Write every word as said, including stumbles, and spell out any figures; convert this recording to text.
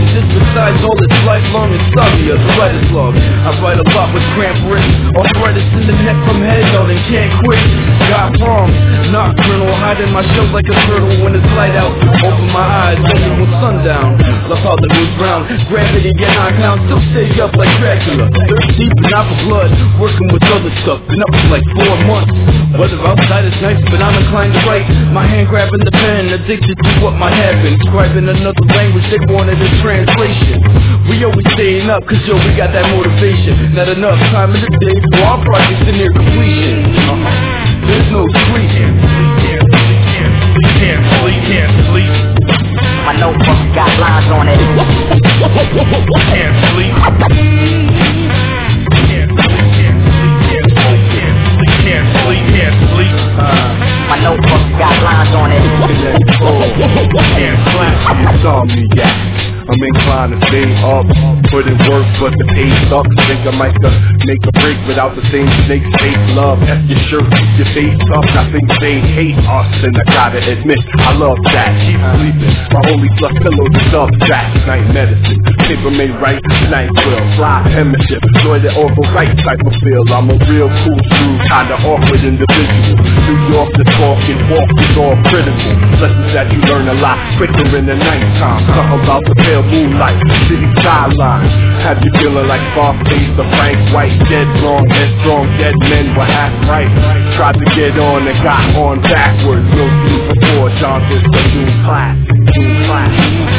this besides all its lifelong insomnia? The writer's log. I write a lot with cramped wrists, arthritis in the neck from head out and can't quit. Got problems, nocturnal, hiding my shell like a turtle when it's light out. Open my eyes only when sundown. Love how the moon's brown, gravity and nine pounds, still stay up like Dracula. Thirst deep and out for blood, working with other stuff. Been up for like four months. Weather outside is nice, but I'm inclined to write. My hand grabbing the pen, addicted to what might happen. Scribing another language, they wanted a translation. We always staying up, cause yo, we got that motivation. Not enough time in the day for our projects to near completion. Uh-huh. There's no sleep. Can't sleep, can't sleep, can't sleep. My notebook got lines on it. Can't sleep. Can't sleep, can't sleep, can't sleep, can't sleep, can't sleep. My notebook got lines on it. Can't sleep. Insomniac. I'm inclined to stay up, put in work, but the pay sucks. Think I might uh, make a break without the same snake fake love. F your shirt, keep your face up. I think they hate us, and I gotta admit, I love that. Keep sleeping, my only plus pillow is subtract. Night medicine, paper made right, night will fly hemisphere. Joy the overright type of feel. I'm a real cool dude, kinda awkward individual. New York, the talk and walk is all critical. Lessons that you learn a lot quicker in the nighttime. Something about the pale moonlight, city skyline. Have you feeling like Scarface, the Frank White? Dead wrong, headstrong, dead men were half right. Tried to get on and got on backwards. We'll see before John gets the new class, new class.